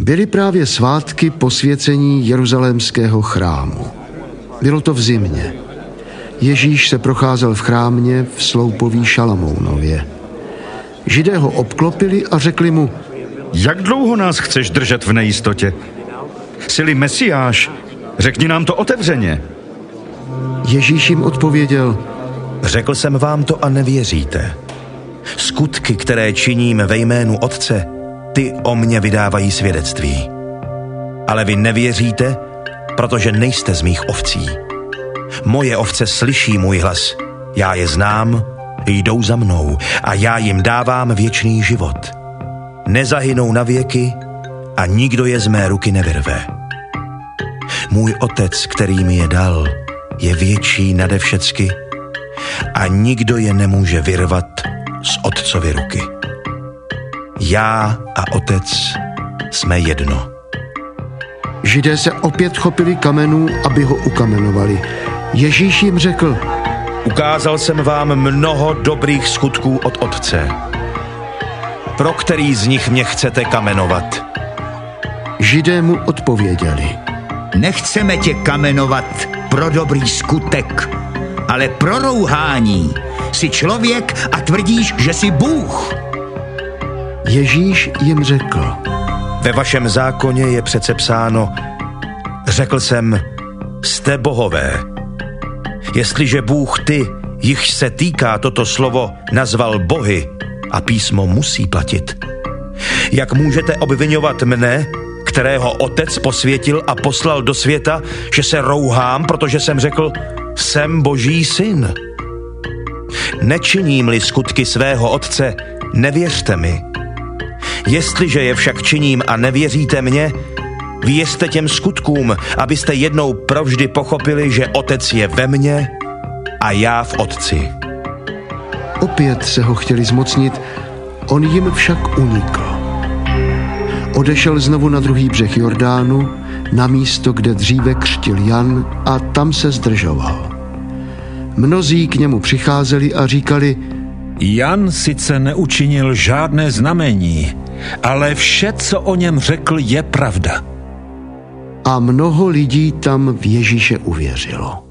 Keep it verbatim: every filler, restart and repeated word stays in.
Byly právě svátky posvěcení jeruzalémského chrámu. Bylo to v zimě. Ježíš se procházel v chrámě v sloupoví Šalamounově. Židé ho obklopili a řekli mu: Jak dlouho nás chceš držet v nejistotě? Jsi-li Mesiáš, řekni nám to otevřeně. Ježíš jim odpověděl: Řekl jsem vám to a nevěříte. Skutky, které činím ve jménu Otce, ty o mně vydávají svědectví. Ale vy nevěříte, protože nejste z mých ovcí. Moje ovce slyší můj hlas, já je znám, jdou za mnou a já jim dávám věčný život. Nezahynou na věky a nikdo je z mé ruky nevyrve. Můj Otec, který mi je dal, je větší nade všecky a nikdo je nemůže vyrvat z Otcovy ruky. Já a Otec jsme jedno. Židé se opět chopili kamenů, aby ho ukamenovali. Ježíš jim řekl: Ukázal jsem vám mnoho dobrých skutků od Otce. Pro který z nich mě chcete kamenovat? Židé mu odpověděli: Nechceme tě kamenovat pro dobrý skutek, ale pro rouhání. Jsi člověk a tvrdíš, že jsi Bůh. Ježíš jim řekl: Ve vašem zákoně je přece psáno, řekl jsem, jste bohové. Jestliže Bůh ty, jichž se týká toto slovo, nazval bohy, a písmo musí platit, jak můžete obviňovat mne, kterého Otec posvětil a poslal do světa, že se rouhám, protože jsem řekl, jsem Boží syn? Nečiním-li skutky svého Otce, nevěřte mi. Jestliže je však činím a nevěříte mně, věřte těm skutkům, abyste jednou provždy pochopili, že Otec je ve mně a já v Otci. Opět se ho chtěli zmocnit, on jim však unikl. Odešel znovu na druhý břeh Jordánu, na místo, kde dříve křtil Jan, a tam se zdržoval. Mnozí k němu přicházeli a říkali: Jan sice neučinil žádné znamení, ale vše, co o něm řekl, je pravda. A mnoho lidí tam v Ježíše uvěřilo.